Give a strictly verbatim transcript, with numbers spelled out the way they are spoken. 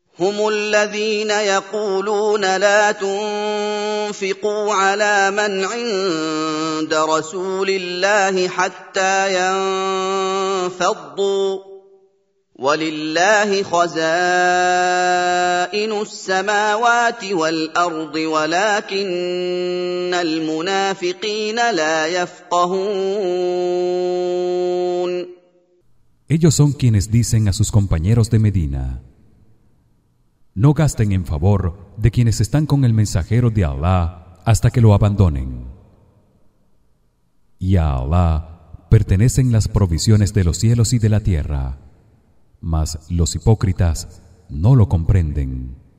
هم الذين يقولون لا تنفقوا على من عند رسول الله حتى ينفضوا ولله خزائن السماوات والأرض ولكن المنافقين لا يفقهون. Ellos son quienes dicen a sus compañeros de Medina: no gasten en favor de quienes están con el mensajero de Allah hasta que lo abandonen. Y a Allah pertenecen las provisiones de los cielos y de la tierra, mas los hipócritas no lo comprenden.